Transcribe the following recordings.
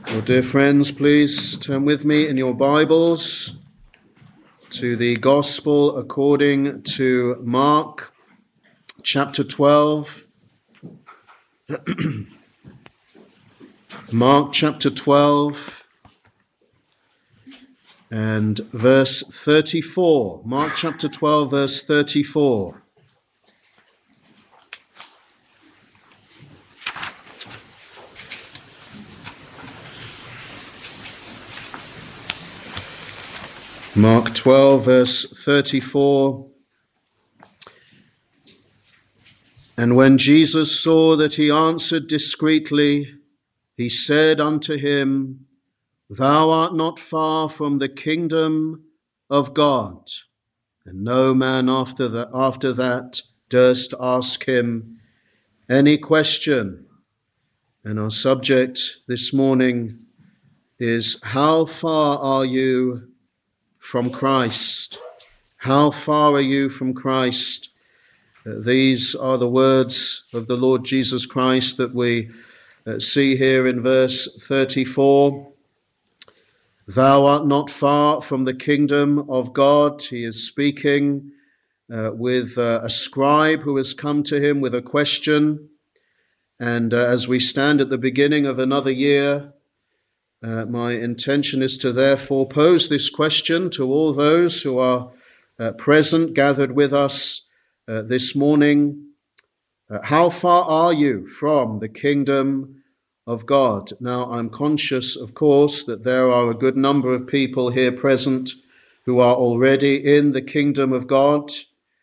Well, dear friends, please turn with me in your Bibles to the Gospel according to Mark, chapter 12. Mark, chapter 12, and verse 34. Mark, chapter 12, verse 34. Mark 12, verse 34. And when Jesus saw that he answered discreetly, he said unto him, Thou art not far from the kingdom of God. And no man after that durst ask him any question. And our subject this morning is, how far are you from Christ? How far are you from Christ? These are the words of the Lord Jesus Christ that we see here in verse 34. Thou art not far from the kingdom of God. He is speaking with a scribe who has come to him with a question. And as we stand at the beginning of another year, my intention is to therefore pose this question to all those who are present, gathered with us this morning. How far are you from the kingdom of God? Now, I'm conscious, of course, that there are a good number of people here present who are already in the kingdom of God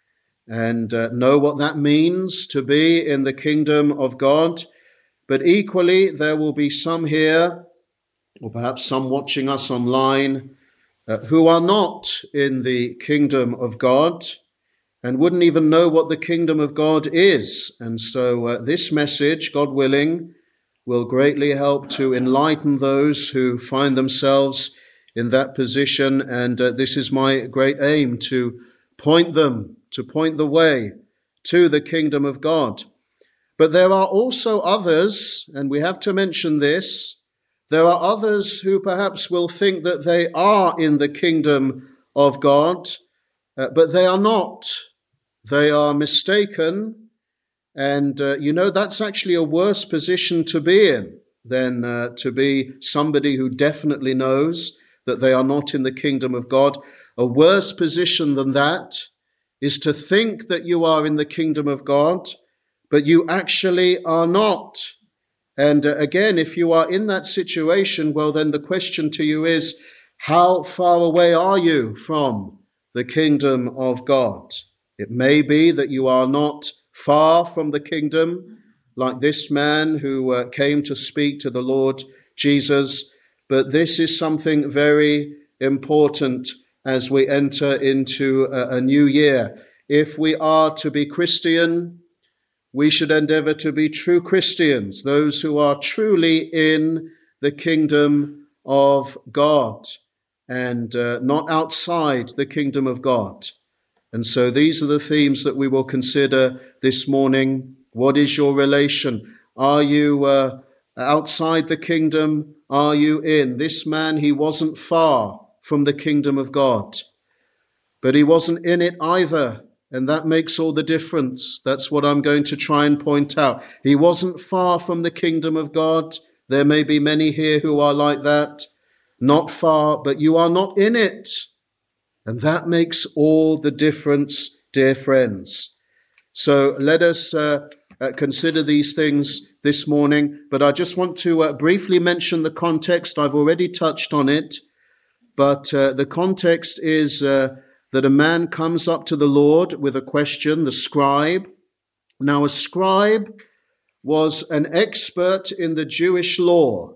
and know what that means to be in the kingdom of God. But equally, there will be some here, or perhaps some watching us online, who are not in the kingdom of God and wouldn't even know what the kingdom of God is. And so this message, God willing, will greatly help to enlighten those who find themselves in that position. And this is my great aim, to point the way to the kingdom of God. But there are also others, and we have to mention this, there are others who perhaps will think that they are in the kingdom of God, but they are not. They are mistaken, and that's actually a worse position to be in than to be somebody who definitely knows that they are not in the kingdom of God. A worse position than that is to think that you are in the kingdom of God, but you actually are not. And again, if you are in that situation, well, then the question to you is, how far away are you from the kingdom of God? It may be that you are not far from the kingdom, like this man who came to speak to the Lord Jesus, but this is something very important as we enter into a new year. If we are to be Christian, we should endeavor to be true Christians, those who are truly in the kingdom of God and not outside the kingdom of God. And so these are the themes that we will consider this morning. What is your relation? Are you outside the kingdom? Are you in? This man, he wasn't far from the kingdom of God, but he wasn't in it either. And that makes all the difference. That's what I'm going to try and point out. He wasn't far from the kingdom of God. There may be many here who are like that. Not far, but you are not in it. And that makes all the difference, dear friends. So let us consider these things this morning. But I just want to briefly mention the context. I've already touched on it. But the context is that a man comes up to the Lord with a question, the scribe. Now, a scribe was an expert in the Jewish law,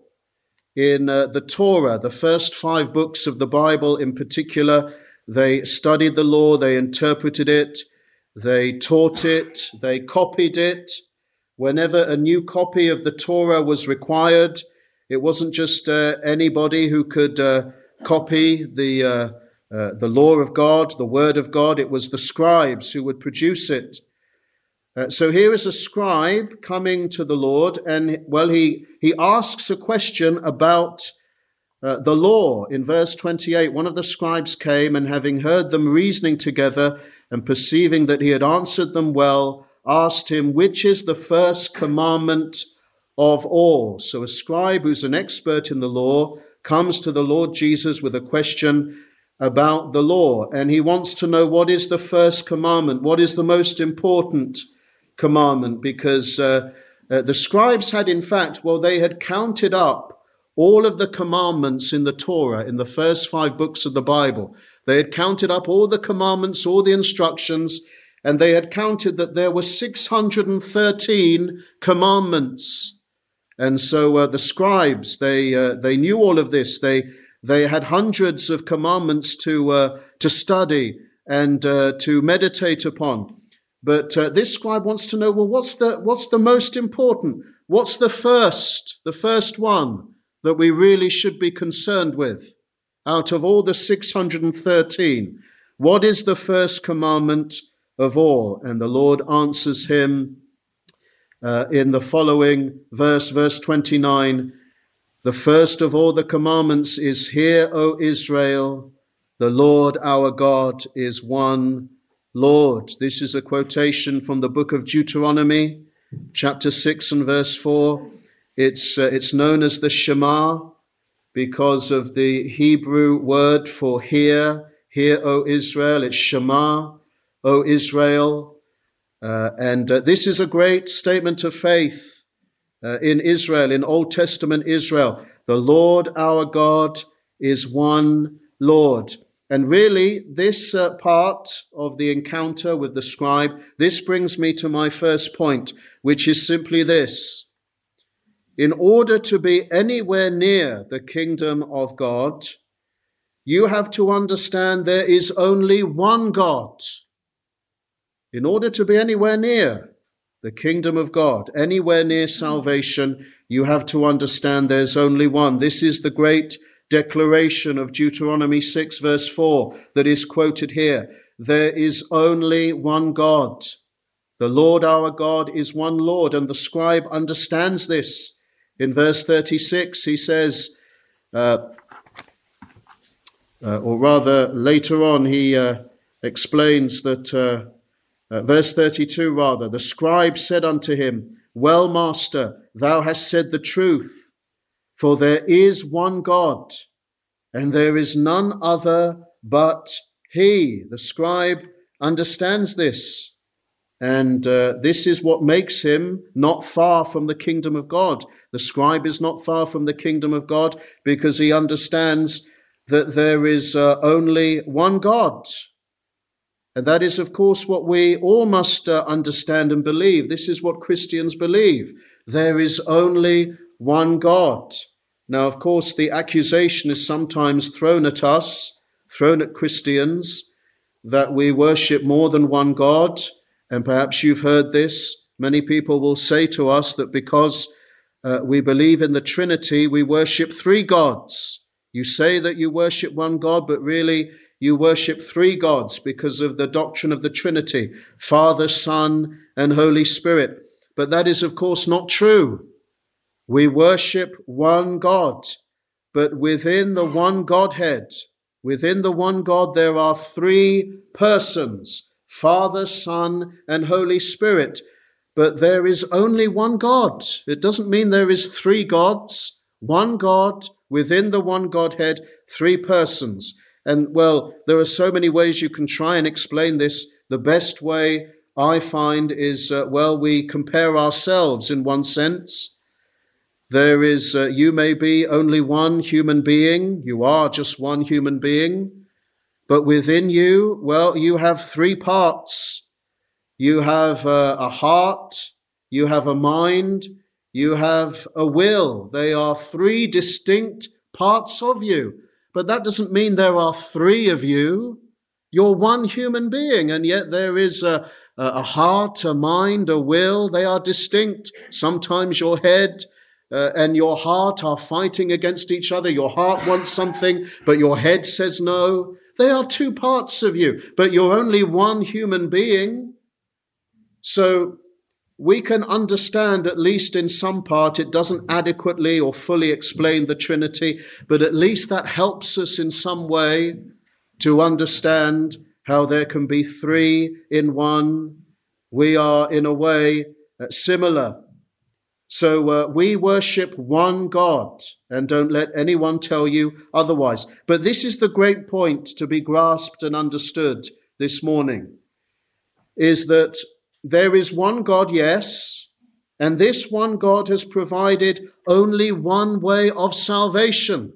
in the Torah, the first 5 books of the Bible in particular. They studied the law, they interpreted it, they taught it, they copied it. Whenever a new copy of the Torah was required, it wasn't just anybody who could copy the law of God, the word of God. It was the scribes who would produce it. So here is a scribe coming to the Lord, and he asks a question about the law. In verse 28, one of the scribes came, and having heard them reasoning together and perceiving that he had answered them well, asked him, which is the first commandment of all? So a scribe who's an expert in the law comes to the Lord Jesus with a question about the law, and he wants to know what is the first commandment, what is the most important commandment, because the scribes had, in fact, they had counted up all of the commandments in the Torah, in the first 5 books of the Bible. They had counted up all the commandments, all the instructions, and they had counted that there were 613 commandments. And so the scribes, they knew all of this. They had hundreds of commandments to study and to meditate upon. But this scribe wants to know, what's the most important? What's the first one that we really should be concerned with out of all the 613? What is the first commandment of all? And the Lord answers him in the following verse 29. The first of all the commandments is, Hear, O Israel, the Lord our God is one Lord. This is a quotation from the book of Deuteronomy, chapter 6 and verse 4. It's known as the Shema because of the Hebrew word for hear, O Israel. It's Shema, O Israel. And this is a great statement of faith in Israel, in Old Testament Israel. The Lord our God is one Lord. And really, this part of the encounter with the scribe, this brings me to my first point, which is simply this. In order to be anywhere near the kingdom of God, you have to understand there is only one God. In order to be anywhere near the kingdom of God, anywhere near salvation, you have to understand there's only one. This is the great declaration of Deuteronomy 6 verse 4 that is quoted here. There is only one God. The Lord our God is one Lord, and the scribe understands this. In verse 36, he says, or rather later on, he explains that, verse 32 rather, the scribe said unto him, Well, master, thou hast said the truth, for there is one God, and there is none other but he. The scribe understands this. And this is what makes him not far from the kingdom of God. The scribe is not far from the kingdom of God because he understands that there is only one God. And that is, of course, what we all must understand and believe. This is what Christians believe. There is only one God. Now, of course, the accusation is sometimes thrown at us, thrown at Christians, that we worship more than one God. And perhaps you've heard this. Many people will say to us that because we believe in the Trinity, we worship 3 gods. You say that you worship one God, but really you worship 3 gods because of the doctrine of the Trinity, Father, Son, and Holy Spirit. But that is, of course, not true. We worship one God, but within the one Godhead, within the one God, there are 3 persons, Father, Son, and Holy Spirit. But there is only one God. It doesn't mean there is 3 gods, one God within the one Godhead, 3 persons. And well, there are so many ways you can try and explain this. The best way I find is, we compare ourselves in one sense. There is, you may be only one human being. You are just one human being. But within you, you have 3 parts. You have a heart, you have a mind, you have a will. They are 3 distinct parts of you. But that doesn't mean there are 3 of you. You're one human being, and yet there is a heart, a mind, a will. They are distinct. Sometimes your head and your heart are fighting against each other. Your heart wants something, but your head says no. They are 2 parts of you, but you're only one human being. So we can understand, at least in some part, it doesn't adequately or fully explain the Trinity, but at least that helps us in some way to understand how there can be three in one. We are, in a way, similar. So we worship one God, and don't let anyone tell you otherwise. But this is the great point to be grasped and understood this morning, is that there is one God, yes, and this one God has provided only one way of salvation,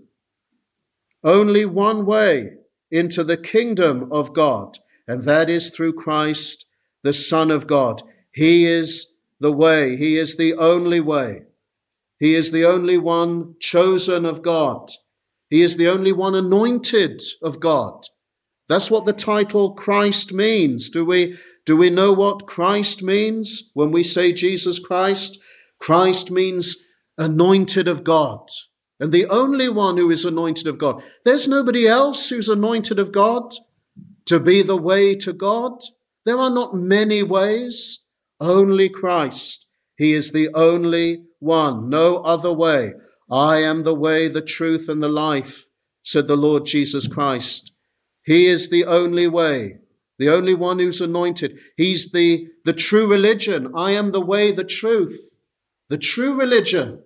only one way into the kingdom of God, and that is through Christ, the Son of God. He is the way. He is the only way. He is the only one chosen of God. He is the only one anointed of God. That's what the title Christ means. Do we know what Christ means when we say Jesus Christ? Christ means anointed of God, and the only one who is anointed of God. There's nobody else who's anointed of God to be the way to God. There are not many ways, only Christ. He is the only one, no other way. I am the way, the truth, and the life, said the Lord Jesus Christ. He is the only way, the only one who's anointed. He's the true religion. I am the way, the truth, the true religion.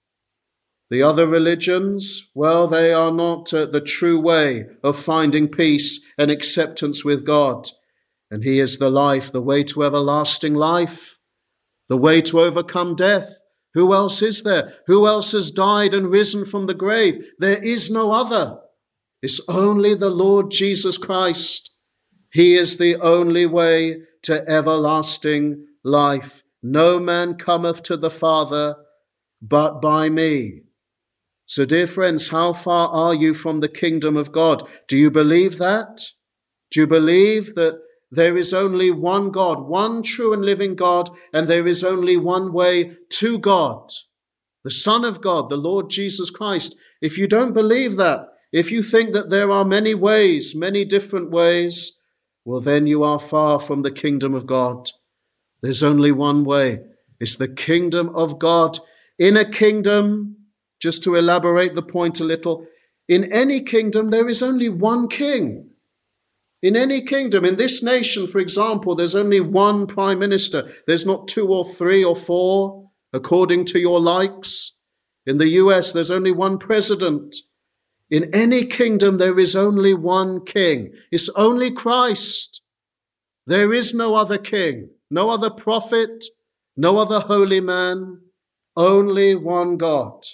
The other religions, well, they are not the true way of finding peace and acceptance with God. And he is the life, the way to everlasting life, the way to overcome death. Who else is there? Who else has died and risen from the grave? There is no other. It's only the Lord Jesus Christ. He is the only way to everlasting life. No man cometh to the Father but by me. So, dear friends, how far are you from the kingdom of God? Do you believe that? Do you believe that there is only one God, one true and living God, and there is only one way to God, the Son of God, the Lord Jesus Christ? If you don't believe that, if you think that there are many ways, many different ways, well, then you are far from the kingdom of God. There's only one way. It's the kingdom of God. In a kingdom, just to elaborate the point a little, in any kingdom, there is only one king. In any kingdom, in this nation, for example, there's only one prime minister. There's not two or three or four, according to your likes. In the US, there's only one president. In any kingdom, there is only one king. It's only Christ. There is no other king, no other prophet, no other holy man, only one God.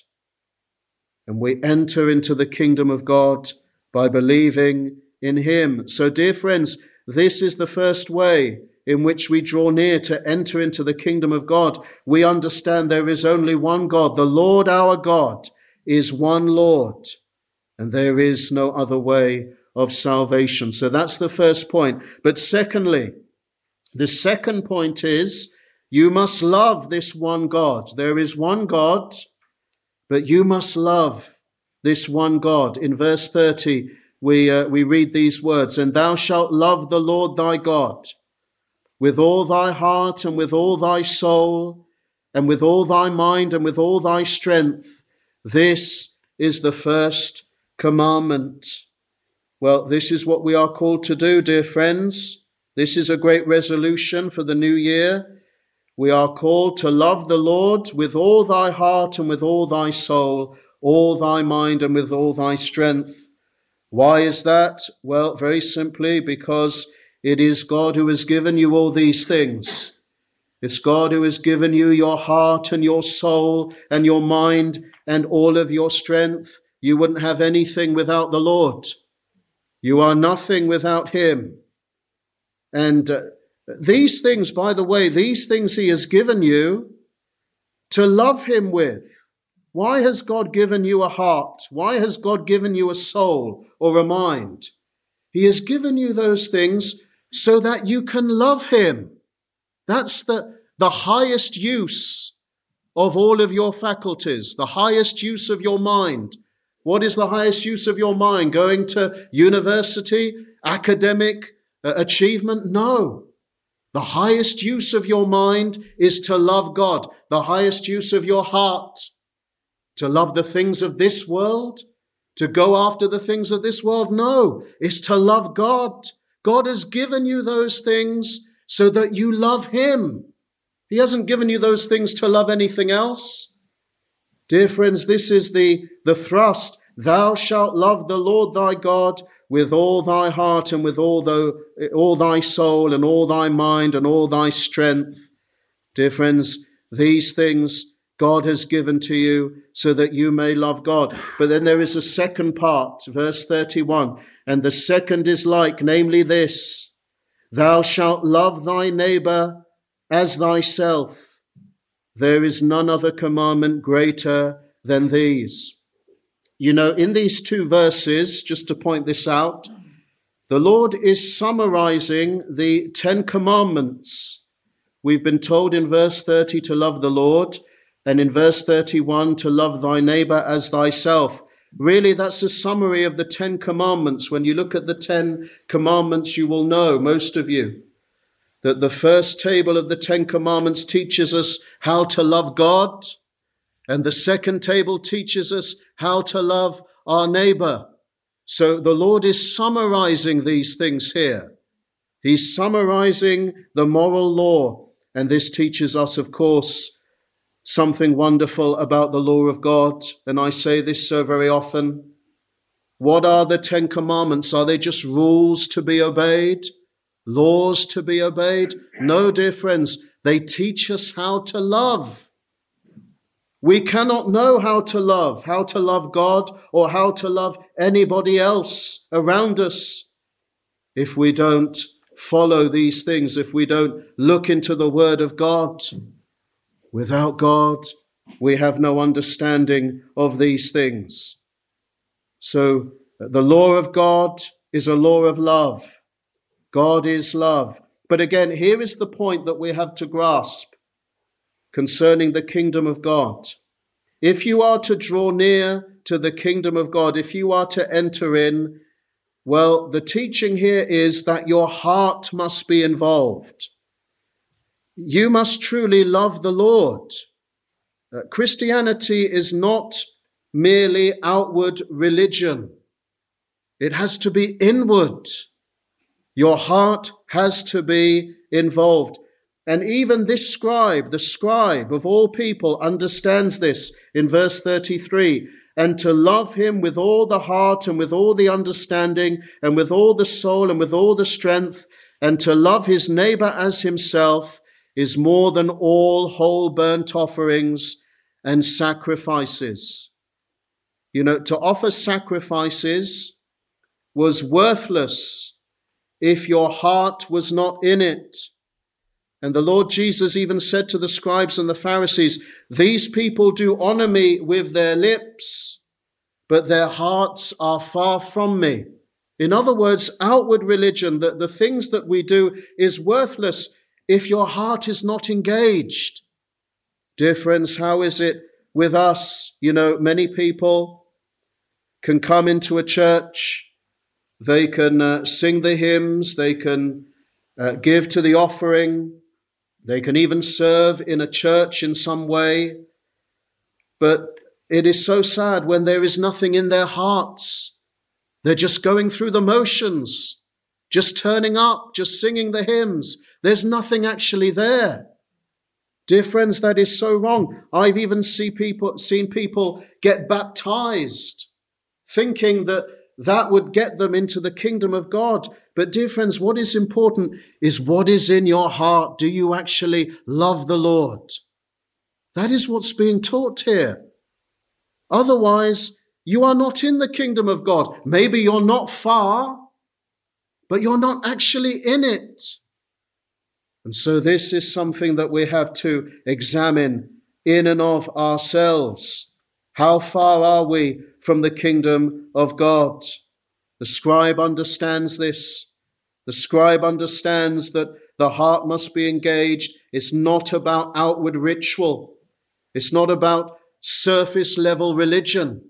And we enter into the kingdom of God by believing in him. So, dear friends, this is the first way in which we draw near to enter into the kingdom of God. We understand there is only one God. The Lord our God is one Lord, and there is no other way of salvation. So that's the first point. But secondly, the second point is you must love this one God. There is one God, but you must love this one God. In verse 30, we read these words, "And thou shalt love the Lord thy God with all thy heart and with all thy soul and with all thy mind and with all thy strength. This is the first commandment." Well, this is what we are called to do, dear friends. This is a great resolution for the new year. We are called to love the Lord with all thy heart and with all thy soul, all thy mind and with all thy strength. Why is that? Well, very simply, because it is God who has given you all these things. It's God who has given you your heart and your soul and your mind and all of your strength. You wouldn't have anything without the Lord. You are nothing without him. And these things, by the way, these things he has given you to love him with. Why has God given you a heart? Why has God given you a soul or a mind? He has given you those things so that you can love him. That's the highest use of all of your faculties, the highest use of your mind. What is the highest use of your mind? Going to university, academic achievement? No. The highest use of your mind is to love God. The highest use of your heart, to love the things of this world, to go after the things of this world. No, it's to love God. God has given you those things so that you love him. He hasn't given you those things to love anything else. Dear friends, this is the thrust. Thou shalt love the Lord thy God with all thy heart and with all thy soul and all thy mind and all thy strength. Dear friends, these things God has given to you so that you may love God. But then there is a second part, verse 31. And the second is like, namely this: thou shalt love thy neighbor as thyself. There is none other commandment greater than these. You know, in these two verses, just to point this out, the Lord is summarizing the 10 commandments. We've been told in verse 30 to love the Lord, and in verse 31 to love thy neighbor as thyself. Really, that's a summary of the 10 commandments. When you look at the 10 commandments, you will know, most of you, that the first table of the 10 commandments teaches us how to love God, and the second table teaches us how to love our neighbor. So the Lord is summarizing these things here. He's summarizing the moral law, and this teaches us, of course, something wonderful about the law of God. And I say this so very often. What are the 10 commandments? Are they just rules to be obeyed? Laws to be obeyed? No, dear friends, they teach us how to love. We cannot know how to love God or how to love anybody else around us if we don't follow these things, if we don't look into the Word of God. Without God, we have no understanding of these things. So the law of God is a law of love. God is love. But again, here is the point that we have to grasp concerning the kingdom of God. If you are to draw near to the kingdom of God, if you are to enter in, well, the teaching here is that your heart must be involved. You must truly love the Lord. Christianity is not merely outward religion. It has to be inward. Your heart has to be involved. And even this scribe, the scribe of all people, understands this in verse 33. And to love him with all the heart and with all the understanding and with all the soul and with all the strength, and to love his neighbor as himself is more than all whole burnt offerings and sacrifices. You know, to offer sacrifices was worthless if your heart was not in it. And the Lord Jesus even said to the scribes and the Pharisees, these people do honor me with their lips, but their hearts are far from me. In other words, outward religion, the things that we do, is worthless if your heart is not engaged. Dear friends, how is it with us? You know, many people can come into a church, they can sing the hymns, they can give to the offering, they can even serve in a church in some way. But it is so sad when there is nothing in their hearts. They're just going through the motions, just turning up, just singing the hymns. There's nothing actually there. Dear friends, that is so wrong. I've even seen people get baptized, thinking that would get them into the kingdom of God. But dear friends, what is important is what is in your heart. Do you actually love the Lord? That is what's being taught here. Otherwise, you are not in the kingdom of God. Maybe you're not far, but you're not actually in it. And so this is something that we have to examine in and of ourselves. How far are we from the kingdom of God? The scribe understands this. The scribe understands that the heart must be engaged. It's not about outward ritual. It's not about surface level religion.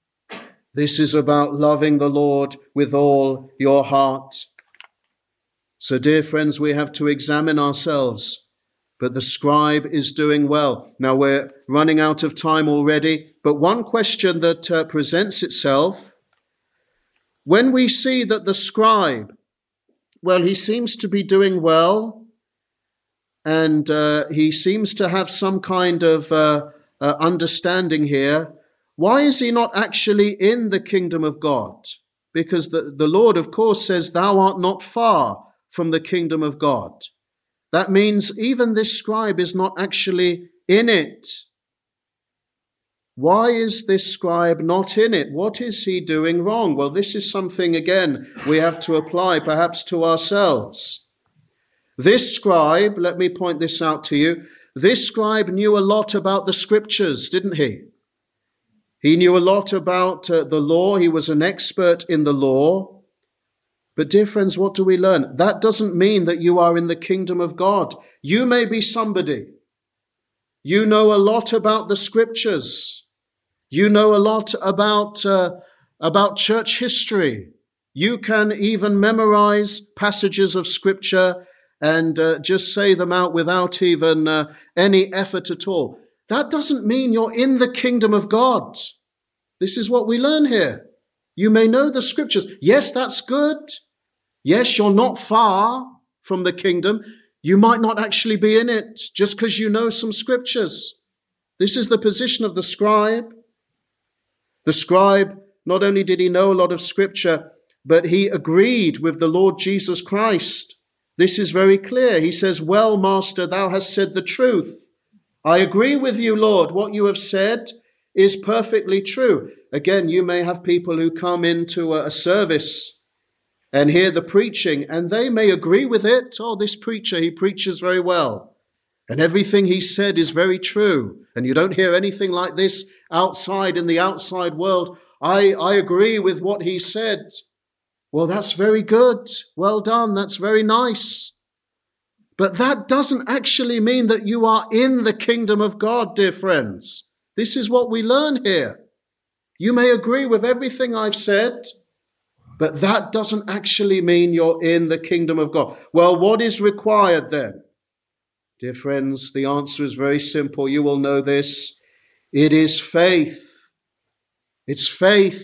This is about loving the Lord with all your heart. So, dear friends, we have to examine ourselves. But the scribe is doing well. Now, we're running out of time already, but one question that presents itself, when we see that the scribe, well, he seems to be doing well, and he seems to have some kind of understanding here, why is he not actually in the kingdom of God? Because the Lord, of course, says, "Thou art not far from the kingdom of God." That means even this scribe is not actually in it. Why is this scribe not in it? What is he doing wrong? Well, this is something, again, we have to apply perhaps to ourselves. This scribe, let me point this out to you, this scribe knew a lot about the scriptures, didn't he? He knew a lot about the law. He was an expert in the law. But dear friends, what do we learn? That doesn't mean that you are in the kingdom of God. You may be somebody. You know a lot about the scriptures. You know a lot about church history. You can even memorize passages of scripture and just say them out without even any effort at all. That doesn't mean you're in the kingdom of God. This is what we learn here. You may know the scriptures. Yes, that's good. Yes, you're not far from the kingdom. You might not actually be in it just because you know some scriptures. This is the position of the scribe. The scribe, not only did he know a lot of scripture, but he agreed with the Lord Jesus Christ. This is very clear. He says, "Well, Master, thou hast said the truth." I agree with you, Lord. What you have said is perfectly true. Again, you may have people who come into a service and hear the preaching, and they may agree with it. Oh, this preacher, he preaches very well, and everything he said is very true. And you don't hear anything like this outside in the outside world. I agree with what he said. Well, that's very good. Well done. That's very nice. But that doesn't actually mean that you are in the kingdom of God, dear friends. This is what we learn here. You may agree with everything I've said, but that doesn't actually mean you're in the kingdom of God. Well, what is required then? Dear friends, the answer is very simple. You will know this. It is faith. It's faith.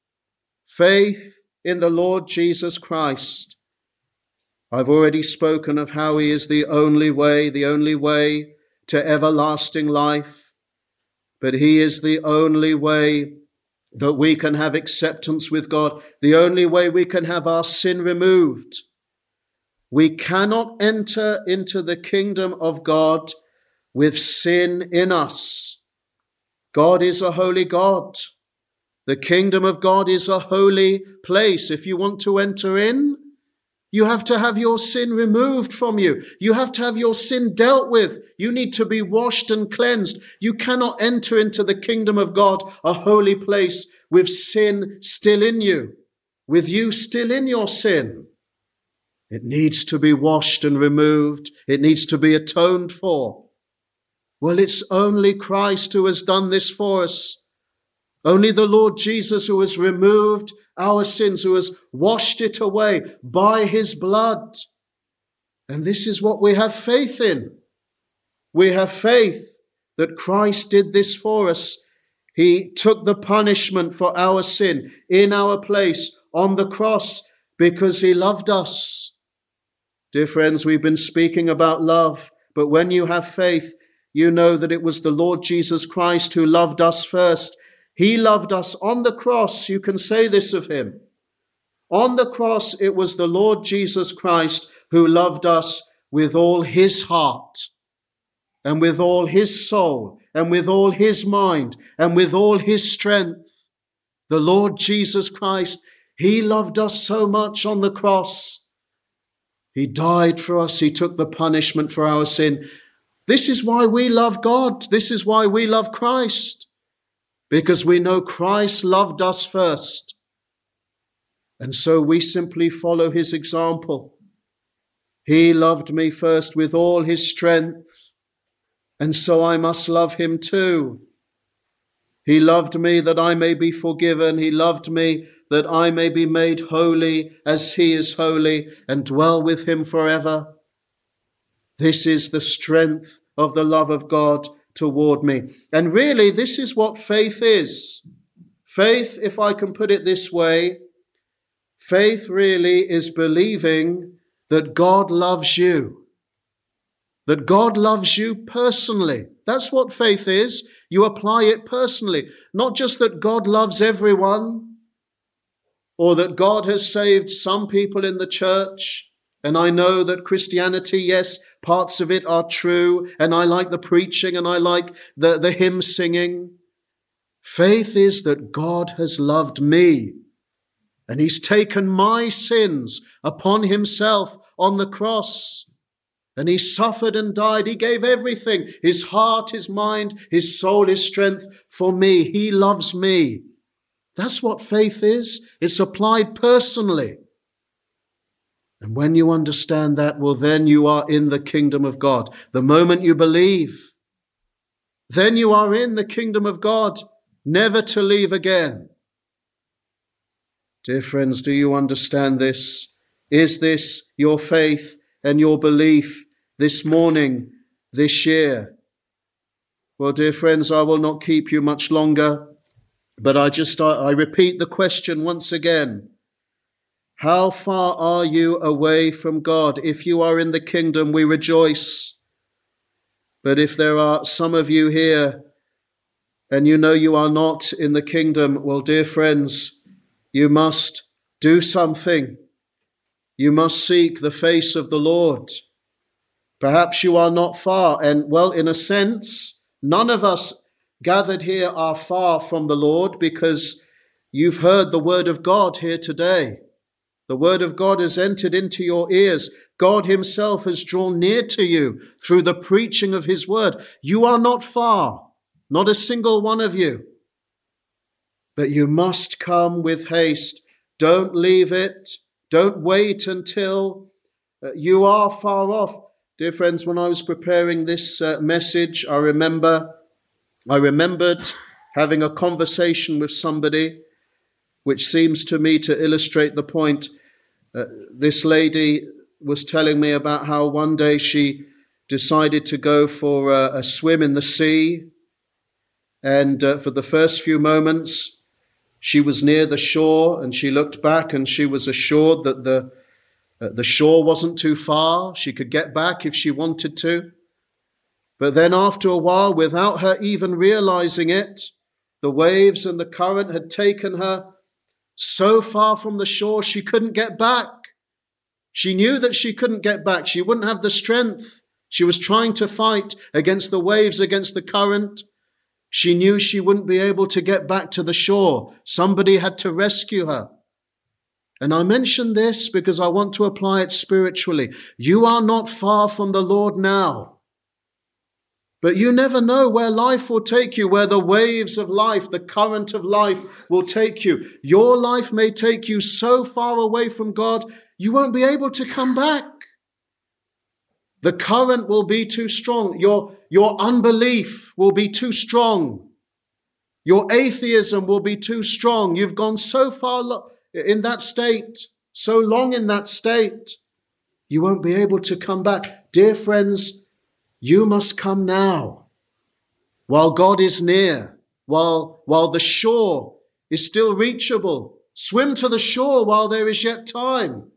Faith in the Lord Jesus Christ. I've already spoken of how he is the only way to everlasting life. But he is the only way that we can have acceptance with God, the only way we can have our sin removed. We cannot enter into the kingdom of God with sin in us. God is a holy God. The kingdom of God is a holy place. If you want to enter in, you have to have your sin removed from you. You have to have your sin dealt with. You need to be washed and cleansed. You cannot enter into the kingdom of God, a holy place, with sin still in you, with you still in your sin. It needs to be washed and removed. It needs to be atoned for. Well, it's only Christ who has done this for us. Only the Lord Jesus who has removed our sins, who has washed it away by his blood. And this is what we have faith in. We have faith that Christ did this for us. He took the punishment for our sin in our place on the cross because he loved us. Dear friends, we've been speaking about love, but when you have faith, you know that it was the Lord Jesus Christ who loved us first. He loved us on the cross. You can say this of him. On the cross, it was the Lord Jesus Christ who loved us with all his heart and with all his soul and with all his mind and with all his strength. The Lord Jesus Christ, he loved us so much on the cross. He died for us. He took the punishment for our sin. This is why we love God. This is why we love Christ. Because we know Christ loved us first. And so we simply follow his example. He loved me first with all his strength, and so I must love him too. He loved me that I may be forgiven. He loved me that I may be made holy as he is holy and dwell with him forever. This is the strength of the love of God toward me. And really, this is what faith is. Faith, if I can put it this way, faith really is believing that God loves you. That God loves you personally. That's what faith is. You apply it personally. Not just that God loves everyone, or that God has saved some people in the church. And I know that Christianity, yes, parts of it are true, and I like the preaching and I like the hymn singing. Faith is that God has loved me, and he's taken my sins upon himself on the cross. And he suffered and died. He gave everything, his heart, his mind, his soul, his strength for me. He loves me. That's what faith is. It's applied personally. And when you understand that, well, then you are in the kingdom of God. The moment you believe, then you are in the kingdom of God, never to leave again. Dear friends, do you understand this? Is this your faith and your belief this morning, this year? Well, dear friends, I will not keep you much longer, but I repeat the question once again. How far are you away from God? If you are in the kingdom, we rejoice. But if there are some of you here and you know you are not in the kingdom, well, dear friends, you must do something. You must seek the face of the Lord. Perhaps you are not far, and well, in a sense, none of us gathered here are far from the Lord, because you've heard the word of God here today. The word of God has entered into your ears. God himself has drawn near to you through the preaching of his word. You are not far, not a single one of you. But you must come with haste. Don't leave it. Don't wait until you are far off. Dear friends, when I was preparing this message, I remembered having a conversation with somebody, which seems to me to illustrate the point. This lady was telling me about how one day she decided to go for a swim in the sea. And for the first few moments, she was near the shore, and she looked back and she was assured that the shore wasn't too far. She could get back if she wanted to. But then after a while, without her even realizing it, the waves and the current had taken her so far from the shore she couldn't get back. She knew that she couldn't get back. She wouldn't have the strength. She was trying to fight against the waves, against the current. She knew she wouldn't be able to get back to the shore. Somebody had to rescue her. And I mention this because I want to apply it spiritually. You are not far from the Lord now. But you never know where life will take you, where the waves of life, the current of life will take you. Your life may take you so far away from God, you won't be able to come back. The current will be too strong. Your unbelief will be too strong. Your atheism will be too strong. You've gone so far in that state, so long in that state, you won't be able to come back. Dear friends, you must come now, while God is near, while the shore is still reachable. Swim to the shore while there is yet time.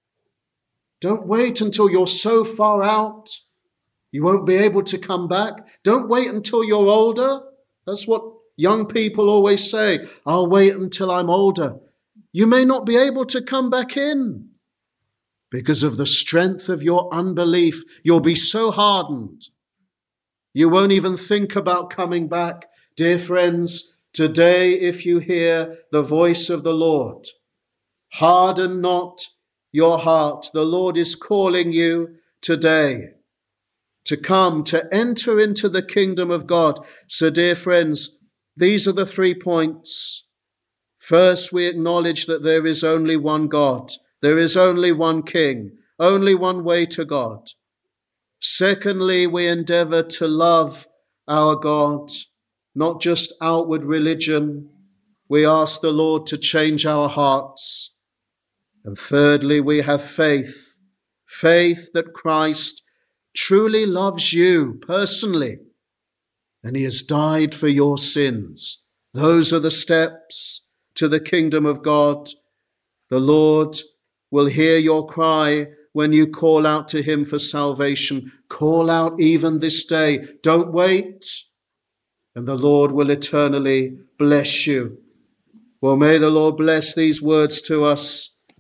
Don't wait until you're so far out you won't be able to come back. Don't wait until you're older. That's what young people always say. I'll wait until I'm older. You may not be able to come back in because of the strength of your unbelief. You'll be so hardened, you won't even think about coming back. Dear friends, today, if you hear the voice of the Lord, harden not your heart. The Lord is calling you today to come, to enter into the kingdom of God. So, dear friends, these are the 3 points. First, we acknowledge that there is only one God. There is only one King, only one way to God. Secondly, we endeavor to love our God, not just outward religion, we ask the Lord to change our hearts. And thirdly, we have faith, faith that Christ truly loves you personally, and he has died for your sins. Those are the steps to the kingdom of God. The Lord will hear your cry when you call out to him for salvation. Call out even this day. Don't wait. And the Lord will eternally bless you. Well, may the Lord bless these words to us